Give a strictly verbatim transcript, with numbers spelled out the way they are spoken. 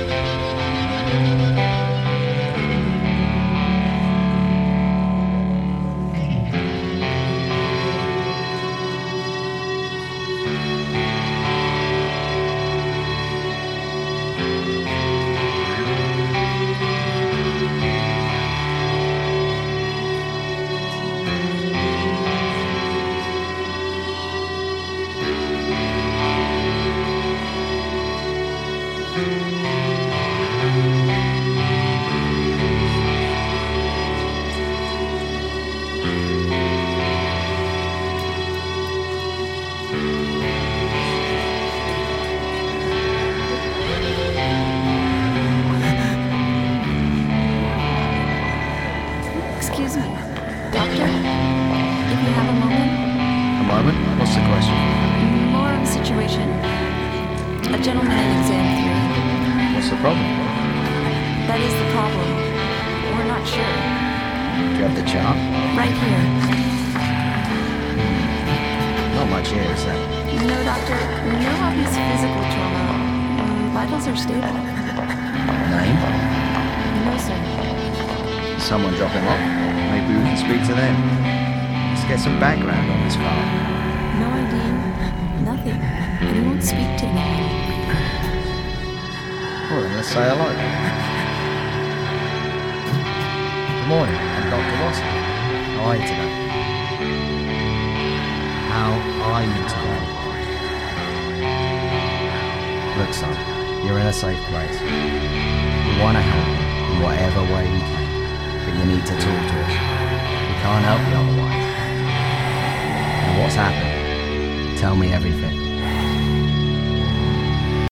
Excuse me, doctor, if you have a moment. A moment? What's the question? More of a situation. A gentleman in exam three. What's the problem? That is the problem. We're not sure. Do you have the chart? Right here. Not much here, is there? No, doctor, no obvious physical trauma. Mm, Vitals are stable. Name? No, sir. Someone drop him off? Maybe we can speak to them. Let's get some background on this file. No I D, nothing. And he won't speak to anyone. Well then, let's say hello. Good morning, I'm Doctor Watson. How are you today? How are you today? Look, son, you're in a safe place. We want to help you in whatever way we can. But you need to talk to us. We can't help you otherwise. And what's happened? Tell me everything.